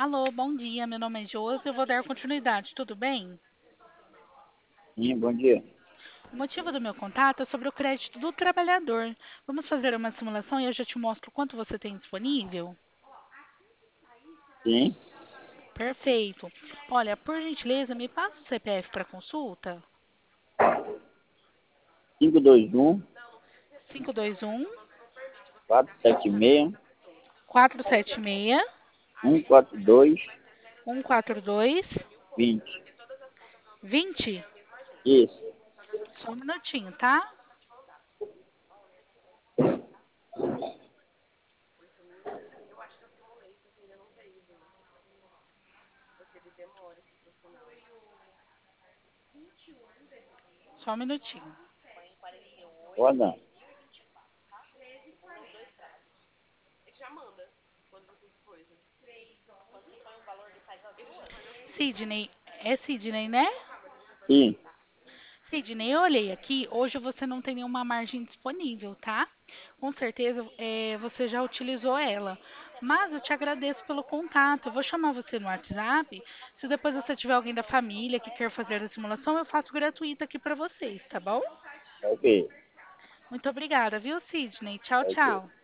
Alô, bom dia. Meu nome é Josi. Eu vou dar continuidade. Tudo bem? Sim, bom dia. O motivo do meu contato é sobre o crédito do trabalhador. Vamos fazer uma simulação e eu já te mostro quanto você tem disponível? Sim, Perfeito. Olha, por gentileza, me passa o CPF para consulta. 521 521 476 476 142 142 20. 20. Isso. Só um minutinho, tá? Só um minutinho. Roda. Sidney, é Sidney, né? Sim, Sidney, eu olhei aqui, hoje você não tem nenhuma margem disponível, tá? Com certeza você já utilizou ela. Mas eu te agradeço pelo contato. Eu vou chamar você no WhatsApp. Se depois você tiver alguém da família que quer fazer a simulação, eu faço gratuita aqui para vocês, tá bom? ok, Muito obrigada, viu, Sidney? Tchau, ok. tchau.